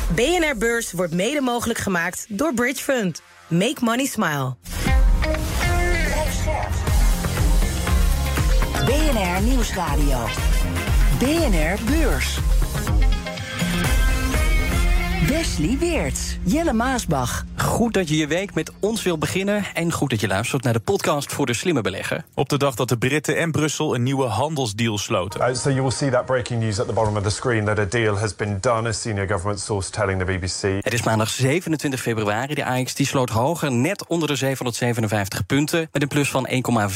BNR Beurs wordt mede mogelijk gemaakt door Bridge Fund. Make money smile. BNR Nieuwsradio. BNR Beurs. Wesley Weerts, Jelle Maasbach. Goed dat je je week met ons wil beginnen en goed dat je luistert naar de podcast voor de slimme belegger. Op de dag dat de Britten en Brussel een nieuwe handelsdeal sloten. So you will see that breaking news at the bottom of the screen that a deal has been done, a senior government source telling the BBC. Het is maandag 27 februari. De AX die sloot hoger, net onder de 757 punten, met een plus van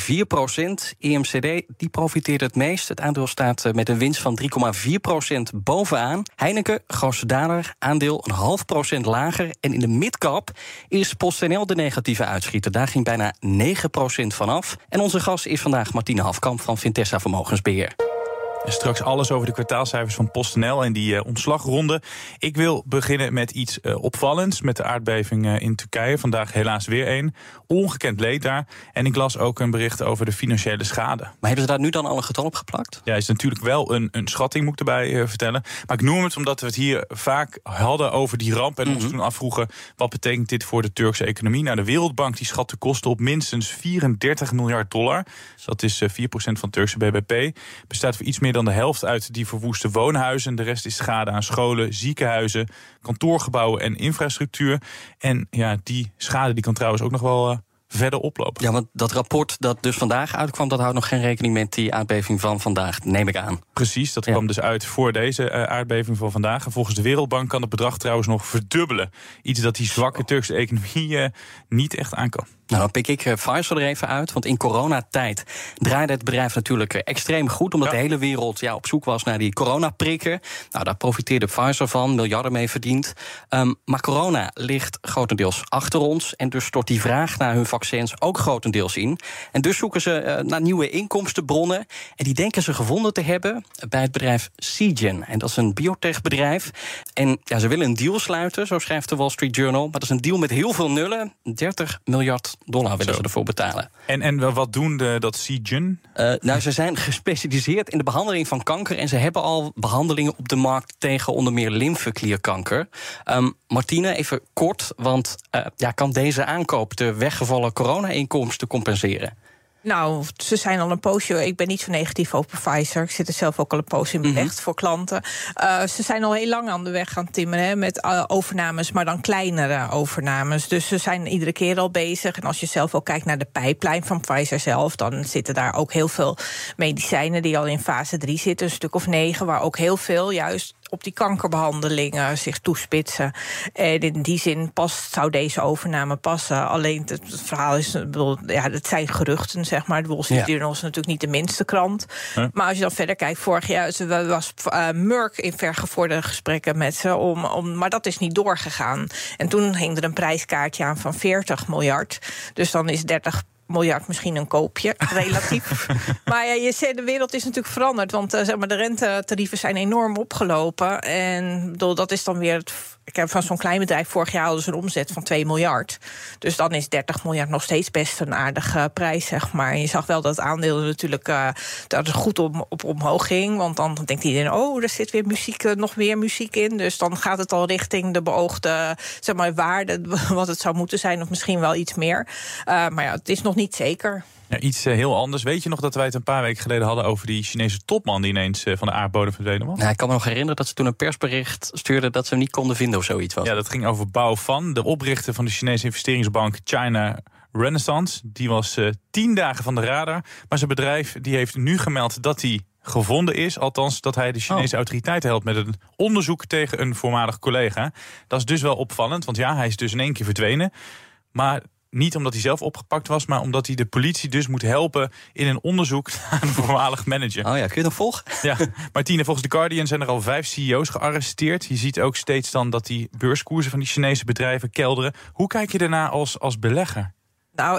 1,4%. EMCD die profiteert het meest. Het aandeel staat met een winst van 3,4% bovenaan. Heineken, grootste daler, aandeel een 0,5% lager. En in de midcap is PostNL de negatieve uitschieter. Daar ging bijna 9% vanaf. En onze gast is vandaag Martine Hafkamp van Vintessa Vermogensbeheer. En straks alles over de kwartaalcijfers van PostNL en die ontslagronde. Ik wil beginnen met iets opvallends, met de aardbeving in Turkije. Vandaag helaas weer een. Ongekend leed daar. En ik las ook een bericht over de financiële schade. Maar hebben ze daar nu dan al een getal op geplakt? Ja, is natuurlijk wel een schatting, moet ik erbij vertellen. Maar ik noem het omdat we het hier vaak hadden over die ramp en ons toen afvroegen, wat betekent dit voor de Turkse economie? Nou, de Wereldbank die schat de kosten op minstens $34 miljard. Dus dat is 4% van Turkse BBP. Bestaat voor iets meer dan de helft uit die verwoeste woonhuizen. De rest is schade aan scholen, ziekenhuizen, kantoorgebouwen en infrastructuur. En ja, die schade die kan trouwens ook nog wel verder oplopen. Ja, want dat rapport dat dus vandaag uitkwam, dat houdt nog geen rekening met die aardbeving van vandaag, neem ik aan. Precies, dat kwam dus uit voor deze aardbeving van vandaag. En volgens de Wereldbank kan het bedrag trouwens nog verdubbelen. Iets dat die zwakke Turkse economie niet echt aan kan. Nou, dan pik ik Pfizer er even uit, want in coronatijd draaide het bedrijf natuurlijk extreem goed, omdat de hele wereld op zoek was naar die coronaprikken. Nou, daar profiteerde Pfizer van, miljarden mee verdiend. Maar corona ligt grotendeels achter ons en dus stort die vraag naar hun vaccins ook grotendeels in. En dus zoeken ze naar nieuwe inkomstenbronnen en die denken ze gevonden te hebben bij het bedrijf Seagen. En dat is een biotechbedrijf. En ja, ze willen een deal sluiten, zo schrijft de Wall Street Journal. Maar dat is een deal met heel veel nullen, $30 miljard willen ze ervoor betalen. En wat doen dat Seagen? Nou, ze zijn gespecialiseerd in de behandeling van kanker en ze hebben al behandelingen op de markt tegen onder meer lymfeklierkanker. Martine, even kort, want kan deze aankoop de weggevallen corona-inkomsten compenseren? Nou, ze zijn al een poosje. Ik ben niet zo negatief over Pfizer. Ik zit er zelf ook al een poos in belegd voor klanten. Ze zijn al heel lang aan de weg gaan timmeren met overnames, maar dan kleinere overnames. Dus ze zijn iedere keer al bezig. En als je zelf ook kijkt naar de pijplijn van Pfizer zelf, dan zitten daar ook heel veel medicijnen die al in fase 3 zitten, een stuk of 9, waar ook heel veel juist op die kankerbehandelingen zich toespitsen. En in die zin zou deze overname passen. Alleen het verhaal is, het zijn geruchten, zeg maar. De Wall Street Journal is natuurlijk niet de minste krant. Maar als je dan verder kijkt, vorig jaar was Merck in vergevorderde gesprekken met ze, maar dat is niet doorgegaan. En toen hing er een prijskaartje aan van 40 miljard. Dus dan is 30 miljard misschien een koopje, relatief. Maar de wereld is natuurlijk veranderd, want de rentetarieven zijn enorm opgelopen. En dat is dan weer ik heb van zo'n klein bedrijf, vorig jaar hadden ze een omzet van 2 miljard. Dus dan is 30 miljard nog steeds best een aardige prijs, zeg maar. En je zag wel dat het aandeel natuurlijk dat het goed op omhoog ging. Want dan denkt iedereen, er zit weer nog meer muziek in. Dus dan gaat het al richting de beoogde waarde, wat het zou moeten zijn, of misschien wel iets meer. Maar het is nog niet zeker. Ja, iets heel anders. Weet je nog dat wij het een paar weken geleden hadden over die Chinese topman die ineens van de aardbodem verdwenen was? Nou, ik kan me nog herinneren dat ze toen een persbericht stuurden dat ze hem niet konden vinden of zoiets was. Ja, dat ging over Bao Fan, de oprichter van de Chinese investeringsbank China Renaissance. Die was 10 dagen van de radar. Maar zijn bedrijf die heeft nu gemeld dat hij gevonden is. Althans, dat hij de Chinese autoriteiten helpt met een onderzoek tegen een voormalig collega. Dat is dus wel opvallend, want hij is dus in één keer verdwenen. Maar niet omdat hij zelf opgepakt was, maar omdat hij de politie dus moet helpen in een onderzoek naar een voormalig manager. Oh ja, kun je dat volgen? Ja, Martine, volgens The Guardian zijn er al 5 CEO's gearresteerd. Je ziet ook steeds dan dat die beurskoersen van die Chinese bedrijven kelderen. Hoe kijk je daarna als belegger? Nou, ik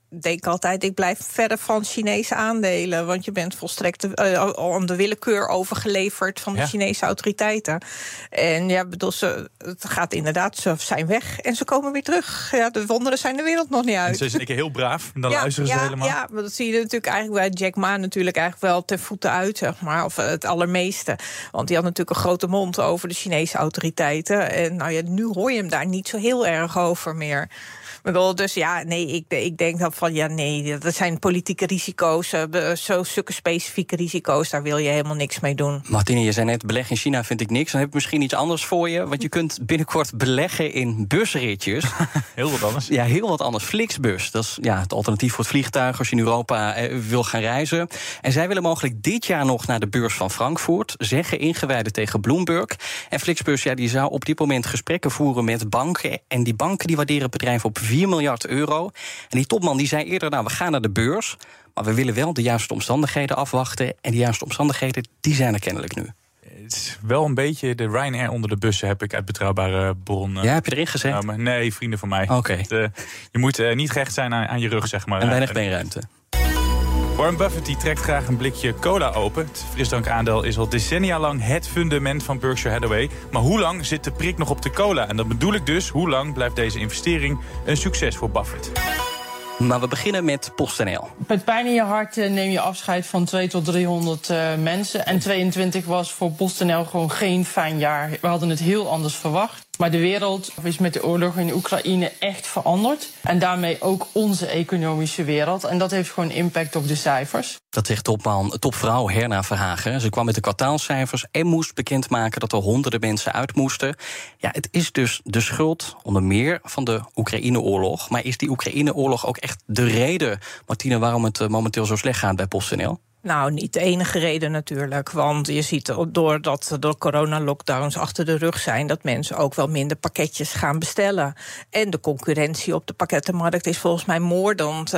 denk altijd, ik blijf verder van Chinese aandelen. Want je bent volstrekt aan de willekeur overgeleverd van de Chinese autoriteiten. En ja, bedoel, het gaat inderdaad, ze zijn weg en ze komen weer terug. Ja, de wonderen zijn de wereld nog niet uit. En ze zijn heel braaf, en dan luisteren ze helemaal. Ja, maar dat zie je natuurlijk eigenlijk bij Jack Ma natuurlijk eigenlijk wel ten voeten uit, zeg maar. Of het allermeeste. Want die had natuurlijk een grote mond over de Chinese autoriteiten. En nou ja, nu hoor je hem daar niet zo heel erg over meer. Dus ja, nee, ik denk dat van dat zijn politieke risico's, zulke specifieke risico's, daar wil je helemaal niks mee doen. Martine, je zei net, beleggen in China vind ik niks. Dan heb ik misschien iets anders voor je, want je kunt binnenkort beleggen in busritjes. Heel wat anders. Ja, heel wat anders. Flixbus, dat is het alternatief voor het vliegtuig als je in Europa wil gaan reizen. En zij willen mogelijk dit jaar nog naar de beurs van Frankfurt, zeggen ingewijden tegen Bloomberg. En Flixbus, die zou op dit moment gesprekken voeren met banken. En die banken die waarderen het bedrijf op 4 miljard euro. En die topman die zei eerder, we gaan naar de beurs, maar we willen wel de juiste omstandigheden afwachten. En die juiste omstandigheden, die zijn er kennelijk nu. Het is wel een beetje de Ryanair onder de bussen, heb ik uit betrouwbare bron. Ja, heb je erin gezet? Nee, vrienden van mij. Oké. Je moet niet gehecht zijn aan je rug, zeg maar. En weinig beenruimte. Warren Buffett die trekt graag een blikje cola open. Het frisdrankaandeel is al decennia lang het fundament van Berkshire Hathaway. Maar hoe lang zit de prik nog op de cola? En dat bedoel ik dus, hoe lang blijft deze investering een succes voor Buffett? Maar we beginnen met PostNL. Met pijn in je hart neem je afscheid van 200 tot 300 mensen. En 22 was voor PostNL gewoon geen fijn jaar. We hadden het heel anders verwacht. Maar de wereld is met de oorlog in Oekraïne echt veranderd. En daarmee ook onze economische wereld. En dat heeft gewoon impact op de cijfers. Dat zegt topvrouw Herna Verhagen. Ze kwam met de kwartaalcijfers en moest bekendmaken dat er honderden mensen uit moesten. Ja, het is dus de schuld onder meer van de Oekraïne-oorlog. Maar is die Oekraïne-oorlog ook echt de reden, Martine, waarom het momenteel zo slecht gaat bij PostNL? Nou, niet de enige reden natuurlijk. Want je ziet doordat de corona-lockdowns achter de rug zijn, dat mensen ook wel minder pakketjes gaan bestellen. En de concurrentie op de pakkettenmarkt is volgens mij moordend.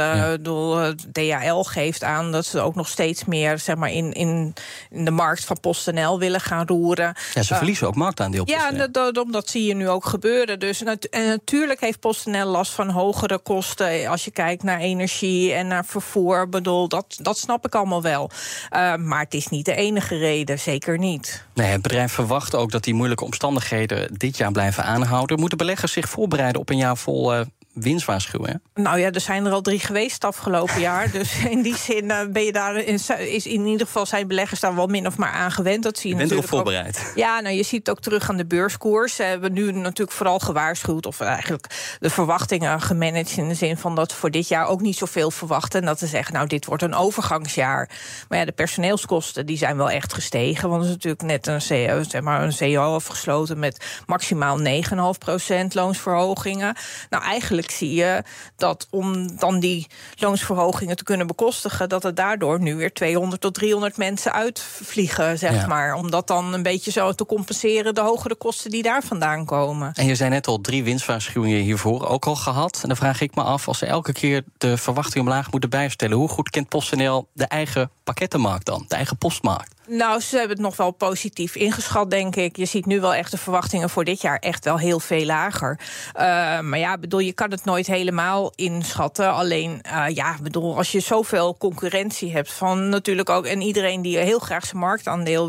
DHL geeft aan dat ze ook nog steeds meer, zeg maar, in de markt van PostNL willen gaan roeren. Ja, ze verliezen ook marktaandeel. Ja, dat zie je nu ook gebeuren. Dus, en natuurlijk heeft PostNL last van hogere kosten als je kijkt naar energie en naar vervoer. Dat snap ik allemaal wel. Maar het is niet de enige reden, zeker niet. Nee, het bedrijf verwacht ook dat die moeilijke omstandigheden dit jaar blijven aanhouden. Moeten beleggers zich voorbereiden op een jaar vol winstwaarschuwen? Nou ja, er zijn er al 3 geweest afgelopen jaar. Dus in die zin ben je daar is in ieder geval zijn beleggers daar wel min of maar aan gewend. Dat zie je bent natuurlijk erop voorbereid. Ook. Ja, nou, je ziet het ook terug aan de beurskoers. We hebben nu natuurlijk vooral gewaarschuwd, of eigenlijk de verwachtingen gemanaged in de zin van dat voor dit jaar ook niet zoveel verwachten. En dat te zeggen, nou, dit wordt een overgangsjaar. Maar ja, de personeelskosten die zijn wel echt gestegen. Want er is natuurlijk net een CEO afgesloten met maximaal 9,5% loonsverhogingen. Nou, eigenlijk zie je dat om dan die loonsverhogingen te kunnen bekostigen, dat er daardoor nu weer 200 tot 300 mensen uitvliegen, zeg maar. Om dat dan een beetje zo te compenseren, de hogere kosten die daar vandaan komen. En je zei net al 3 winstwaarschuwingen hiervoor ook al gehad. En dan vraag ik me af, als ze elke keer de verwachting omlaag moeten bijstellen, hoe goed kent PostNL de eigen pakkettenmarkt dan, de eigen postmarkt? Nou, ze hebben het nog wel positief ingeschat, denk ik. Je ziet nu wel echt de verwachtingen voor dit jaar echt wel heel veel lager. Maar ja, je kan het nooit helemaal inschatten. Alleen, als je zoveel concurrentie hebt van natuurlijk ook, en iedereen die heel graag zijn marktaandeel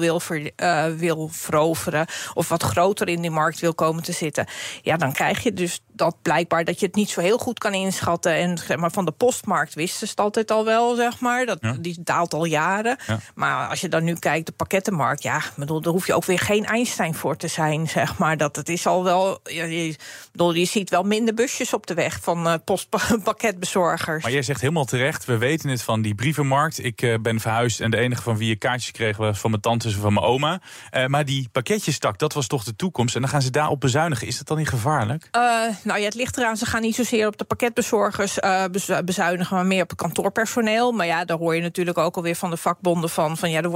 wil veroveren of wat groter in die markt wil komen te zitten, ja, dan krijg je dus dat blijkbaar dat je het niet zo heel goed kan inschatten. En zeg maar, van de postmarkt wisten ze het altijd al wel, zeg maar. Die daalt al jaren. Ja. Maar als je dan nu kijkt, de pakkettenmarkt, daar hoef je ook weer geen Einstein voor te zijn, zeg maar. Dat het is al wel, je ziet wel minder busjes op de weg van pakketbezorgers. Maar jij zegt helemaal terecht, we weten het van die brievenmarkt. Ik ben verhuisd en de enige van wie ik kaartjes kreeg was van mijn tantes en van mijn oma. Maar die pakketjestak, dat was toch de toekomst. En dan gaan ze daarop bezuinigen. Is dat dan niet gevaarlijk? Nou ja, het ligt eraan. Ze gaan niet zozeer op de pakketbezorgers bezuinigen, maar meer op het kantoorpersoneel. Maar ja, daar hoor je natuurlijk ook alweer van de vakbonden van er wordt op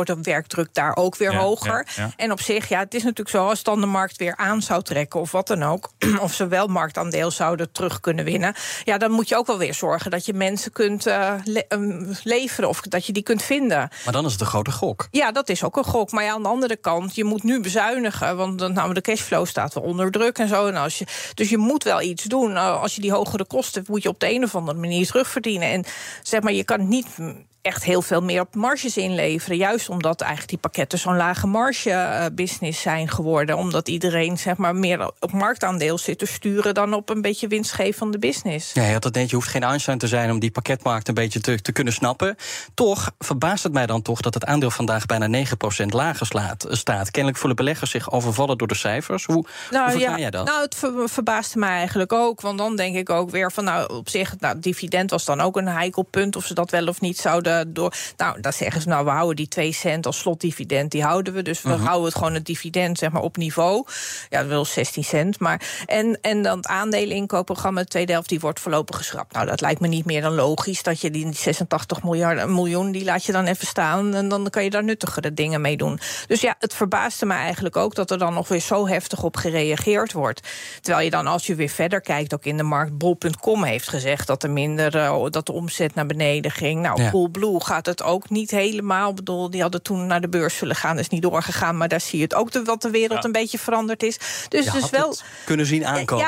marktdruk daar ook weer hoger. Ja. En op zich, het is natuurlijk zo, als dan de markt weer aan zou trekken of wat dan ook, of ze wel marktaandeel zouden terug kunnen winnen, dan moet je ook wel weer zorgen dat je mensen kunt leveren of dat je die kunt vinden. Maar dan is het een grote gok. Ja, dat is ook een gok. Maar aan de andere kant, je moet nu bezuinigen, want de cashflow staat wel onder druk en zo. En dus je moet wel iets doen. Als je die hogere kosten hebt, moet je op de een of andere manier terugverdienen. En zeg maar, je kan niet echt heel veel meer op marges inleveren. Juist omdat eigenlijk die pakketten zo'n lage marge business zijn geworden. Omdat iedereen zeg maar meer op marktaandeel zit te sturen dan op een beetje winstgevende business. Ja, je had het net, je hoeft geen Einstein te zijn om die pakketmarkt een beetje te kunnen snappen. Toch verbaast het mij dan toch dat het aandeel vandaag bijna 9% lager staat. Kennelijk voelen beleggers zich overvallen door de cijfers. Hoe verklaar jij dat? Nou, het verbaasde mij eigenlijk ook. Want dan denk ik ook weer van, op zich, dividend was dan ook een heikel punt, of ze dat wel of niet zouden door. Nou, dan zeggen ze, we houden die 2 cent als slotdividend, die houden we. Dus we houden het gewoon het dividend, zeg maar, op niveau. Ja, dat wil 16 cent. Maar en dan het aandeleninkoopprogramma, de tweede helft, die wordt voorlopig geschrapt. Nou, dat lijkt me niet meer dan logisch dat je die 86 miljoen, die laat je dan even staan en dan kan je daar nuttigere dingen mee doen. Dus het verbaasde me eigenlijk ook dat er dan nog weer zo heftig op gereageerd wordt. Terwijl je dan, als je weer verder kijkt, ook in de markt, Bol.com heeft gezegd dat er minder, dat de omzet naar beneden ging. Nou, Coolblue gaat het ook niet helemaal. Ik bedoel, die hadden toen naar de beurs willen gaan, is niet doorgegaan, maar daar zie je het ook dat de wereld een beetje veranderd is. Dus je had wel het kunnen zien aankomen.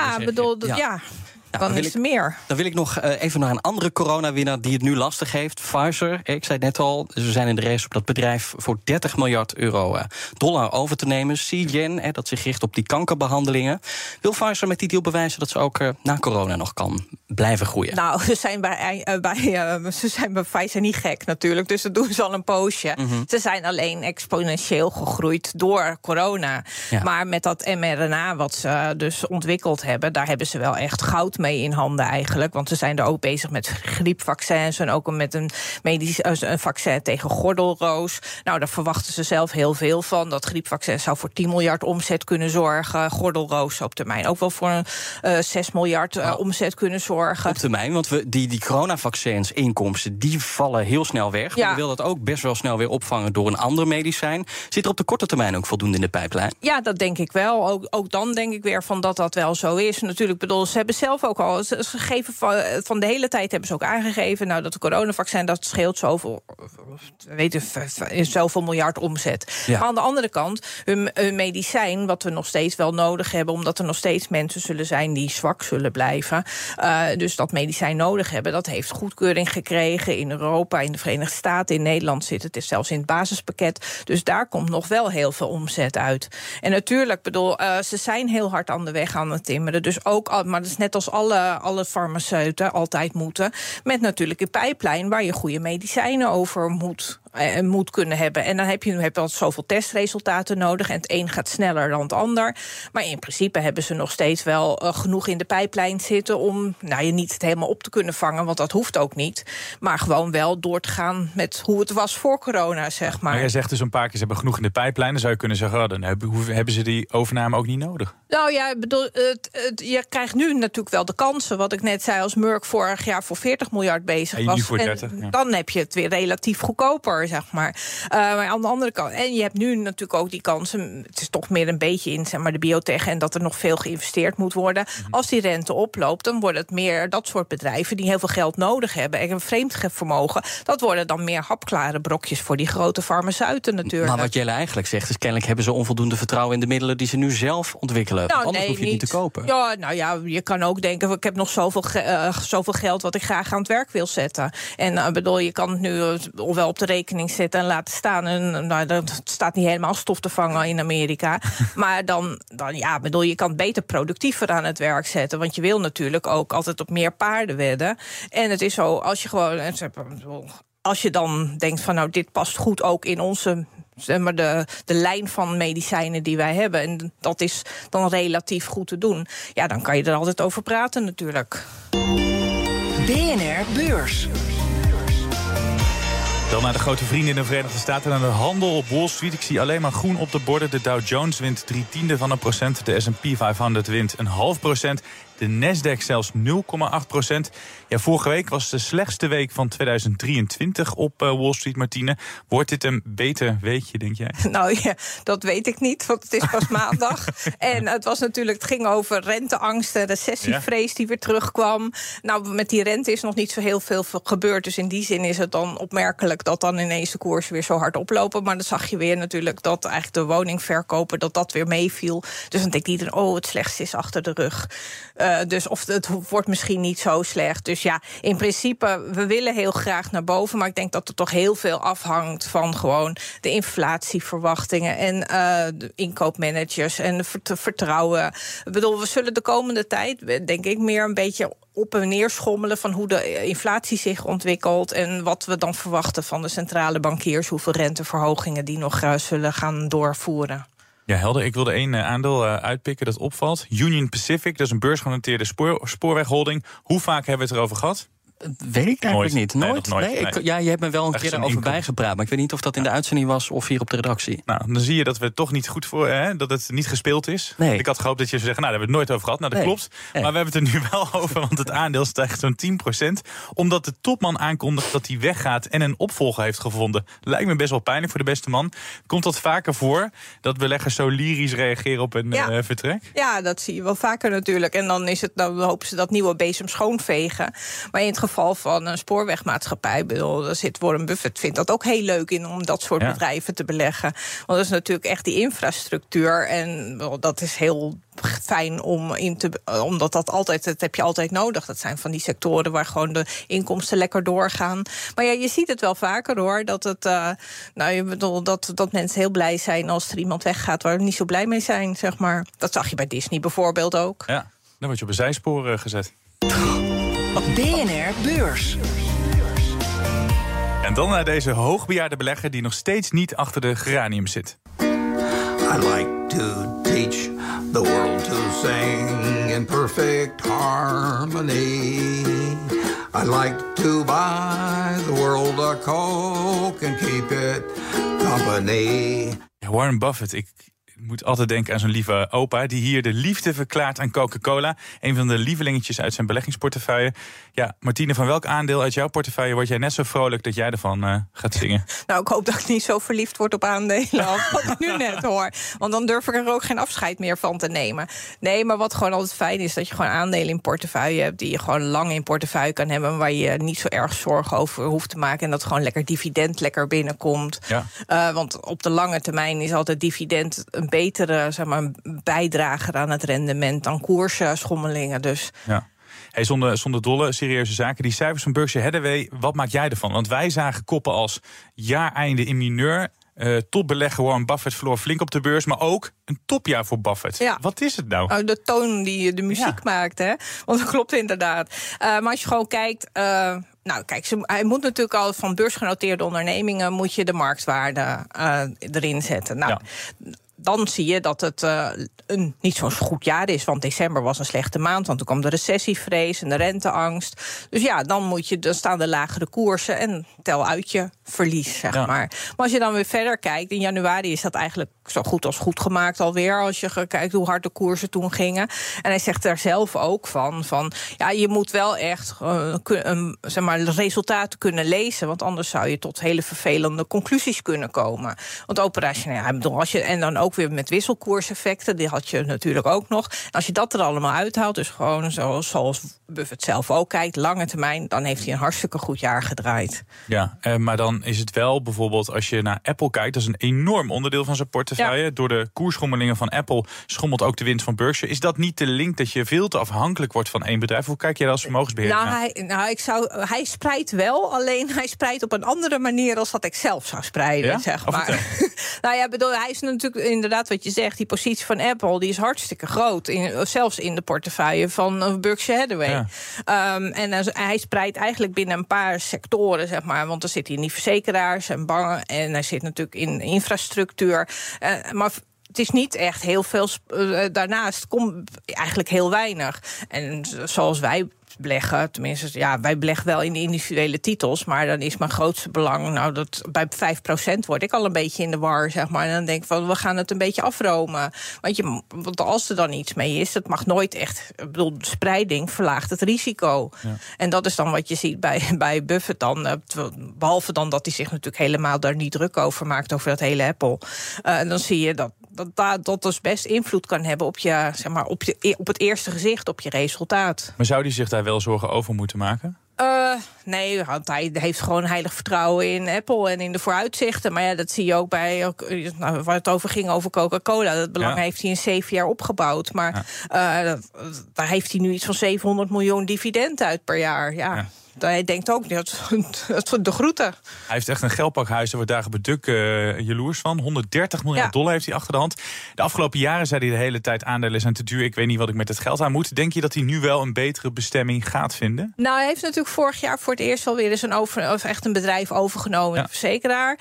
Dan is er meer. Dan wil ik nog even naar een andere coronawinnaar die het nu lastig heeft. Pfizer, ik zei het net al, ze zijn in de race op dat bedrijf voor $30 miljard over te nemen. Seagen, dat zich richt op die kankerbehandelingen. Wil Pfizer met die deal bewijzen dat ze ook na corona nog kan blijven groeien? Nou, ze zijn bij Pfizer niet gek natuurlijk, dus dat doen ze al een poosje. Ze zijn alleen exponentieel gegroeid door corona. Ja. Maar met dat mRNA wat ze dus ontwikkeld hebben, daar hebben ze wel echt goud mee in handen eigenlijk. Want ze zijn er ook bezig met griepvaccins en ook met een vaccin tegen gordelroos. Nou, daar verwachten ze zelf heel veel van. Dat griepvaccin zou voor 10 miljard omzet kunnen zorgen. Gordelroos op termijn ook wel voor 6 miljard omzet kunnen zorgen. Op termijn, want die coronavaccins inkomsten, die vallen heel snel weg. Ja. Je wil dat ook best wel snel weer opvangen door een ander medicijn. Zit er op de korte termijn ook voldoende in de pijplijn? Ja, dat denk ik wel. Ook dan denk ik weer van dat wel zo is. Natuurlijk, bedoel, ze hebben zelf ook al gegeven van de hele tijd hebben ze ook aangegeven, dat de coronavaccin, dat scheelt zoveel miljard omzet. Ja. Maar aan de andere kant, hun medicijn, wat we nog steeds wel nodig hebben, omdat er nog steeds mensen zullen zijn die zwak zullen blijven, dus dat medicijn nodig hebben, dat heeft goedkeuring gekregen in Europa, in de Verenigde Staten, in Nederland zit het is zelfs in het basispakket. Dus daar komt nog wel heel veel omzet uit. En natuurlijk, ze zijn heel hard aan de weg aan het timmeren, dus ook, maar dat is net als alle farmaceuten altijd moeten, met natuurlijk een pijplijn waar je goede medicijnen over moet kunnen hebben. En dan heb je al zoveel testresultaten nodig en het een gaat sneller dan het ander. Maar in principe hebben ze nog steeds wel genoeg in de pijplijn zitten om je niet het helemaal op te kunnen vangen, want dat hoeft ook niet. Maar gewoon wel door te gaan met hoe het was voor corona, zeg maar. Maar jij zegt dus een paar keer, ze hebben genoeg in de pijplijn. Dan zou je kunnen zeggen, dan hebben ze die overname ook niet nodig. Nou ja, ik bedoel, je krijgt nu natuurlijk wel de kansen. Wat ik net zei, als Merck vorig jaar voor 40 miljard bezig was. Voor 30, dan heb je het weer relatief goedkoper, zeg maar. Maar aan de andere kant, en je hebt nu natuurlijk ook die kansen. Het is toch meer een beetje in, zeg maar, de biotech en dat er nog veel geïnvesteerd moet worden. Als die rente oploopt, dan wordt het meer dat soort bedrijven die heel veel geld nodig hebben en een vreemd vermogen. Dat worden dan meer hapklare brokjes voor die grote farmaceuten natuurlijk. Maar wat Jelle eigenlijk zegt is, kennelijk hebben ze onvoldoende vertrouwen in de middelen die ze nu zelf ontwikkelen. Nou, anders hoef je niet te kopen. Ja, nou ja, je kan ook denken, ik heb nog zoveel geld wat ik graag aan het werk wil zetten. En bedoel, je kan het nu wel op de rekening zetten en laten staan. En dat staat niet helemaal stof te vangen in Amerika. Maar dan bedoel, je kan het beter productiever aan het werk zetten. Want je wil natuurlijk ook altijd op meer paarden wedden. En het is zo, als je dan denkt van dit past goed ook in onze, zeg maar, de lijn van medicijnen die wij hebben, en dat is dan relatief goed te doen, dan kan je er altijd over praten natuurlijk. BNR Beurs. Dan naar de grote vrienden in de Verenigde Staten en de handel op Wall Street. Ik zie alleen maar groen op de borden. De Dow Jones wint 0,3%. De S&P 500 wint 0,5%. De Nasdaq zelfs 0,8%. Ja, vorige week was de slechtste week van 2023 op Wall Street, Martine. Wordt dit een beter weekje, denk jij? Nou ja, dat weet ik niet, want het is pas maandag. En het ging over renteangst en recessievrees die weer terugkwam. Nou, met die rente is nog niet zo heel veel gebeurd. Dus in die zin is het dan opmerkelijk dat dan ineens de koersen weer zo hard oplopen. Maar dan zag je weer natuurlijk dat eigenlijk de woningverkoper dat weer meeviel. Dus dan denkt iedereen, het slechtste is achter de rug. Dus of het wordt misschien niet zo slecht. Dus ja, in principe, we willen heel graag naar boven. Maar ik denk dat er toch heel veel afhangt van gewoon de inflatieverwachtingen en de inkoopmanagers en de vertrouwen. Ik bedoel, we zullen de komende tijd, denk ik, meer een beetje op en neer schommelen van hoe de inflatie zich ontwikkelt en wat we dan verwachten van de centrale bankiers, hoeveel renteverhogingen die nog zullen gaan doorvoeren. Ja, helder. Ik wilde één aandeel uitpikken dat opvalt. Union Pacific, dat is een beursgenoteerde spoorwegholding. Hoe vaak hebben we het erover gehad? Weet ik eigenlijk niet. Nooit? Nee. Je hebt me wel een keer erover bijgepraat, maar ik weet niet of dat in de uitzending was of hier op de redactie. Nou, dan zie je dat we het toch niet goed voor, dat het niet gespeeld is. Nee. Ik had gehoopt dat je zou zeggen, daar hebben we het nooit over gehad. Nou, dat klopt. Nee. Maar we hebben het er nu wel over, want het aandeel stijgt zo'n 10%. Omdat de topman aankondigt dat hij weggaat en een opvolger heeft gevonden. Lijkt me best wel pijnlijk voor de beste man. Komt dat vaker voor, dat beleggers zo lyrisch reageren op een vertrek? Ja, dat zie je wel vaker natuurlijk. En dan hopen ze dat nieuwe bezem schoonvegen. Maar in het geval van een spoorwegmaatschappij, Warren Buffett vindt dat ook heel leuk om dat soort bedrijven te beleggen. Want dat is natuurlijk echt die infrastructuur en dat is heel fijn omdat dat heb je altijd nodig. Dat zijn van die sectoren waar gewoon de inkomsten lekker doorgaan. Maar ja, je ziet het wel vaker hoor, dat mensen heel blij zijn als er iemand weggaat waar we niet zo blij mee zijn, zeg maar. Dat zag je bij Disney bijvoorbeeld ook. Ja, dan word je op een zijspoor gezet. BNR Beurs. En dan naar deze hoogbejaarde belegger die nog steeds niet achter de geranium zit. I like to teach the world to sing in perfect harmony. I like to buy the world a Coke and keep it company. Warren Buffett, ik moet altijd denken aan zo'n lieve opa die hier de liefde verklaart aan Coca-Cola. Een van de lievelingetjes uit zijn beleggingsportefeuille. Ja, Martine, van welk aandeel uit jouw portefeuille word jij net zo vrolijk dat jij ervan gaat zingen? Nou, ik hoop dat ik niet zo verliefd word op aandelen als wat ik nu net hoor. Want dan durf ik er ook geen afscheid meer van te nemen. Nee, maar wat gewoon altijd fijn is, dat je gewoon aandelen in portefeuille hebt die je gewoon lang in portefeuille kan hebben, waar je niet zo erg zorgen over hoeft te maken en dat gewoon lekker dividend lekker binnenkomt. Ja. Want op de lange termijn is altijd dividend een betere bijdrager aan het rendement dan koersschommelingen. Dus. Ja. Hey, zonder dolle, serieuze zaken. Die cijfers van Berkshire Hathaway, wat maak jij ervan? Want wij zagen koppen als jaareinde in mineur. Topbelegger Warren Buffett verloor flink op de beurs, maar ook een topjaar voor Buffett. Ja. Wat is het nou? De toon die de muziek maakt, hè? Want dat klopt inderdaad. Maar als je gewoon kijkt. Hij moet natuurlijk al van beursgenoteerde ondernemingen moet je de marktwaarde erin zetten. Nou. Ja. Dan zie je dat het een niet zo'n goed jaar is. Want december was een slechte maand. Want toen kwam de recessievrees en de renteangst. Dus ja, dan staan de lagere koersen en tel uit je verlies, zeg maar. Maar als je dan weer verder kijkt, in januari is dat eigenlijk zo goed als goed gemaakt alweer. Als je kijkt hoe hard de koersen toen gingen. En hij zegt daar zelf ook van je moet wel echt resultaten kunnen lezen. Want anders zou je tot hele vervelende conclusies kunnen komen. Want operationeel, en dan ook weer met wisselkoerseffecten, die had je natuurlijk ook nog. En als je dat er allemaal uithaalt, dus gewoon zoals Buffett zelf ook kijkt, lange termijn, dan heeft hij een hartstikke goed jaar gedraaid. Ja, maar dan is het wel bijvoorbeeld als je naar Apple kijkt, dat is een enorm onderdeel van zijn portefeuille. Ja. Door de koersschommelingen van Apple schommelt ook de winst van Berkshire. Is dat niet de link dat je veel te afhankelijk wordt van één bedrijf? Hoe kijk jij als vermogensbeheerder? Hij spreidt wel, alleen hij spreidt op een andere manier dan dat ik zelf zou spreiden, zeg maar. Hij is natuurlijk inderdaad wat je zegt, die positie van Apple, die is hartstikke groot, zelfs in de portefeuille van Berkshire Hathaway. Ja. En hij spreidt eigenlijk binnen een paar sectoren, zeg maar, want er zit hier in die verzekeraars en banken en hij zit natuurlijk in infrastructuur. Maar het is niet echt heel veel. Daarnaast komt eigenlijk heel weinig. En zoals wij beleggen, tenminste, ja, wij beleggen wel in de individuele titels, maar dan is mijn grootste belang, nou, dat bij 5% word ik al een beetje in de war, zeg maar. En dan denk ik van, we gaan het een beetje afromen. Want als er dan iets mee is, het mag nooit echt, ik bedoel, spreiding verlaagt het risico. Ja. En dat is dan wat je ziet bij Buffett dan, behalve dan dat hij zich natuurlijk helemaal daar niet druk over maakt, over dat hele Apple. Dan zie je dat dus best invloed kan hebben op je, zeg maar, op het eerste gezicht, op je resultaat. Maar zou die zich daar wel zorgen over moeten maken? Nee, want hij heeft gewoon heilig vertrouwen in Apple en in de vooruitzichten. Maar ja, dat zie je ook bij, waar het over ging, over Coca-Cola. Dat belang heeft hij in 7 jaar opgebouwd. Maar daar heeft hij nu iets van 700 miljoen dividend uit per jaar. Ja. Hij denkt ook, dat de groeten. Hij heeft echt een geldpakhuis, daar wordt dagen beduk jaloers van. $130 miljard heeft hij achter de hand. De afgelopen jaren zei hij de hele tijd, aandelen zijn te duur, ik weet niet wat ik met het geld aan moet. Denk je dat hij nu wel een betere bestemming gaat vinden? Nou, hij heeft natuurlijk vorig jaar voor het eerst wel weer eens echt een bedrijf overgenomen, een verzekeraar.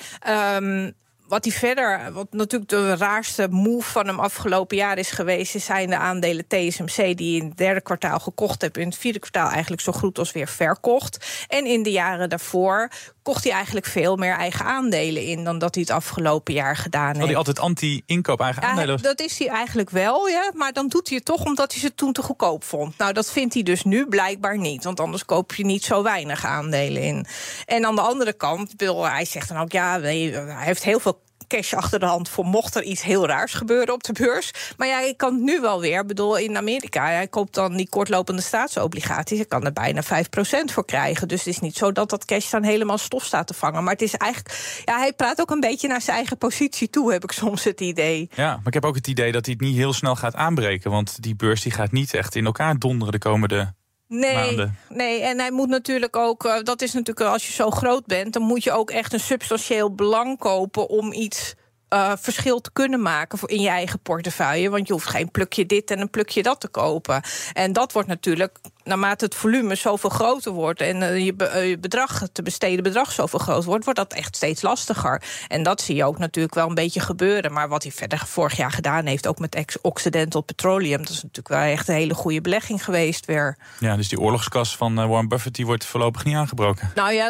Wat natuurlijk de raarste move van hem afgelopen jaar is geweest, zijn de aandelen TSMC die in het 3e kwartaal gekocht hebben, in het 4e kwartaal eigenlijk zo goed als weer verkocht. En in de jaren daarvoor kocht hij eigenlijk veel meer eigen aandelen in dan dat hij het afgelopen jaar gedaan heeft. Had hij altijd anti-inkoop eigen aandelen? Dat is hij eigenlijk wel, ja. Maar dan doet hij het toch omdat hij ze toen te goedkoop vond. Nou, dat vindt hij dus nu blijkbaar niet. Want anders koop je niet zo weinig aandelen in. En aan de andere kant, hij zegt dan ook, hij heeft heel veel cash achter de hand voor mocht er iets heel raars gebeuren op de beurs. Maar ja, ik kan het nu wel weer. Ik bedoel, in Amerika, hij koopt dan die kortlopende staatsobligaties. Hij kan er bijna 5% voor krijgen. Dus het is niet zo dat dat cash dan helemaal stof staat te vangen. Maar het is eigenlijk, hij praat ook een beetje naar zijn eigen positie toe, heb ik soms het idee. Ja, maar ik heb ook het idee dat hij het niet heel snel gaat aanbreken. Want die beurs die gaat niet echt in elkaar donderen de komende maanden. Nee, en hij moet natuurlijk ook, dat is natuurlijk als je zo groot bent, dan moet je ook echt een substantieel belang kopen om iets verschil te kunnen maken in je eigen portefeuille. Want je hoeft geen plukje dit en een plukje dat te kopen. En dat wordt natuurlijk, naarmate het volume zoveel groter wordt en je te besteden bedrag zoveel groter wordt dat echt steeds lastiger. En dat zie je ook natuurlijk wel een beetje gebeuren. Maar wat hij verder vorig jaar gedaan heeft, ook met Occidental Petroleum, dat is natuurlijk wel echt een hele goede belegging geweest weer. Ja, dus die oorlogskas van Warren Buffett, die wordt voorlopig niet aangebroken. Nou ja,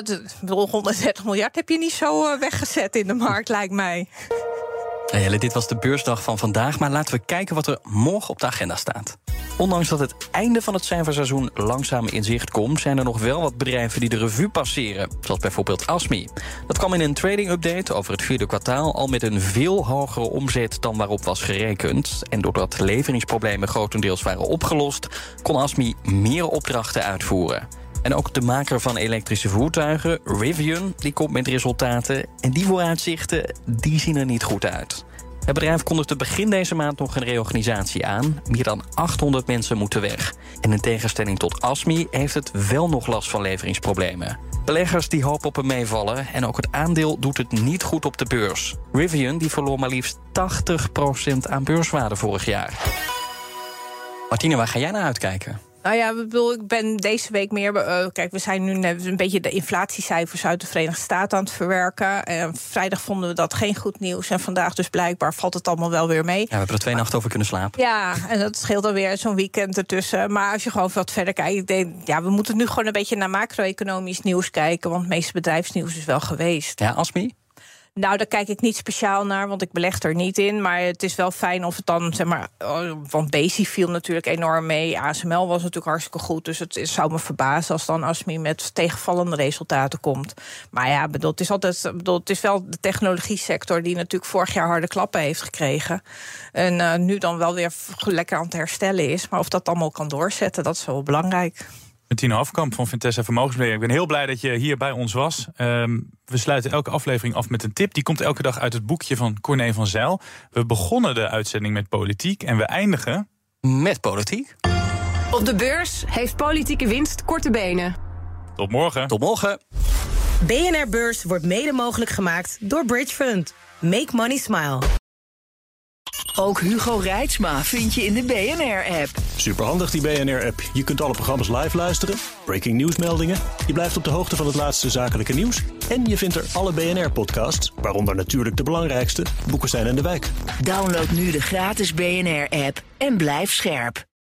130 miljard heb je niet zo weggezet in de markt, lijkt mij. Jelle, dit was de beursdag van vandaag, maar laten we kijken wat er morgen op de agenda staat. Ondanks dat het einde van het cijferseizoen langzaam in zicht komt, zijn er nog wel wat bedrijven die de revue passeren, zoals bijvoorbeeld Asmi. Dat kwam in een trading update over het 4e kwartaal al met een veel hogere omzet dan waarop was gerekend. En doordat leveringsproblemen grotendeels waren opgelost, kon Asmi meer opdrachten uitvoeren. En ook de maker van elektrische voertuigen, Rivian, die komt met resultaten. En die vooruitzichten, die zien er niet goed uit. Het bedrijf kondigde begin deze maand nog een reorganisatie aan. Meer dan 800 mensen moeten weg. En in tegenstelling tot Asmi heeft het wel nog last van leveringsproblemen. Beleggers die hopen op een meevallen en ook het aandeel doet het niet goed op de beurs. Rivian die verloor maar liefst 80% aan beurswaarde vorig jaar. Martine, waar ga jij naar uitkijken? Nou ja, ik ben deze week meer. Kijk, we zijn nu een beetje de inflatiecijfers uit de Verenigde Staten aan het verwerken. Vrijdag vonden we dat geen goed nieuws. En vandaag dus blijkbaar valt het allemaal wel weer mee. Ja, we hebben er 2 nachten over kunnen slapen. Ja, en dat scheelt dan weer zo'n weekend ertussen. Maar als je gewoon wat verder kijkt, ik denk, we moeten nu gewoon een beetje naar macro-economisch nieuws kijken. Want het meeste bedrijfsnieuws is wel geweest. Ja, Asmi? Nou, daar kijk ik niet speciaal naar, want ik beleg er niet in. Maar het is wel fijn of het dan, zeg maar, want Besi viel natuurlijk enorm mee. ASML was natuurlijk hartstikke goed. Dus het zou me verbazen als dan Asmi met tegenvallende resultaten komt. Maar ja, het is wel de technologie-sector die natuurlijk vorig jaar harde klappen heeft gekregen. En nu dan wel weer lekker aan het herstellen is. Maar of dat allemaal kan doorzetten, dat is wel belangrijk. Martine Hafkamp van Vintessa Vermogensbeheer. Ik ben heel blij dat je hier bij ons was. We sluiten elke aflevering af met een tip. Die komt elke dag uit het boekje van Corné van Zijl. We begonnen de uitzending met politiek en we eindigen met politiek. Op de beurs heeft politieke winst korte benen. Tot morgen. Tot morgen. BNR Beurs wordt mede mogelijk gemaakt door Bridge Fund. Make money smile. Ook Hugo Reitsma vind je in de BNR-app. Superhandig die BNR-app. Je kunt alle programma's live luisteren, breaking nieuwsmeldingen. Je blijft op de hoogte van het laatste zakelijke nieuws. En je vindt er alle BNR-podcasts, waaronder natuurlijk de belangrijkste, Boekenstein en de Wijk. Download nu de gratis BNR-app en blijf scherp.